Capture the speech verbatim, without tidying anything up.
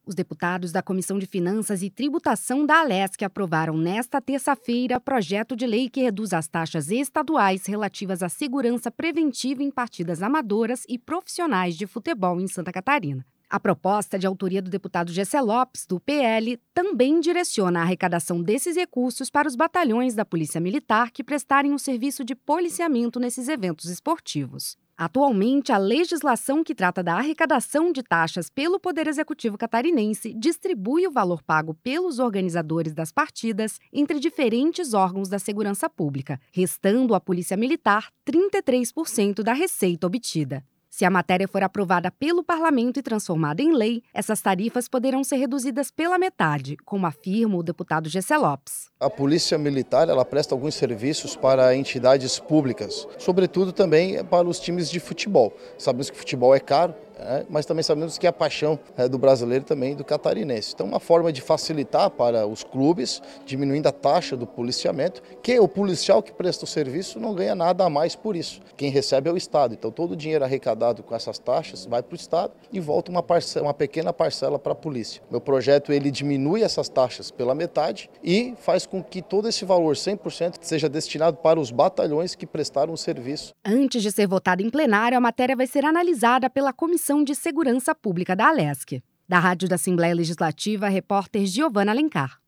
Os deputados da Comissão de Finanças e Tributação da Alesc aprovaram nesta terça-feira projeto de lei que reduz as taxas estaduais relativas à segurança preventiva em partidas amadoras e profissionais de futebol em Santa Catarina. A proposta, de autoria do deputado Gessé Lopes, do P L, também direciona a arrecadação desses recursos para os batalhões da Polícia Militar que prestarem o serviço de policiamento nesses eventos esportivos. Atualmente, a legislação que trata da arrecadação de taxas pelo Poder Executivo catarinense distribui o valor pago pelos organizadores das partidas entre diferentes órgãos da segurança pública, restando à Polícia Militar trinta e três por cento da receita obtida. Se a matéria for aprovada pelo Parlamento e transformada em lei, essas tarifas poderão ser reduzidas pela metade, como afirma o deputado Gessé Lopes. A Polícia Militar ela presta alguns serviços para entidades públicas, sobretudo também para os times de futebol. Sabemos que futebol é caro, é, mas também sabemos que é a paixão é, do brasileiro e também do catarinense. Então, uma forma de facilitar para os clubes, diminuindo a taxa do policiamento, que o policial que presta o serviço não ganha nada a mais por isso. Quem recebe é o Estado. Então, todo o dinheiro arrecadado com essas taxas vai para o Estado e volta uma, parcela, uma pequena parcela para a polícia. Meu projeto ele diminui essas taxas pela metade e faz com que todo esse valor, cem por cento, seja destinado para os batalhões que prestaram o serviço. Antes de ser votada em plenário, a matéria vai ser analisada pela Comissão de Segurança Pública da Alesc. Da Rádio da Assembleia Legislativa, repórter Giovana Alencar.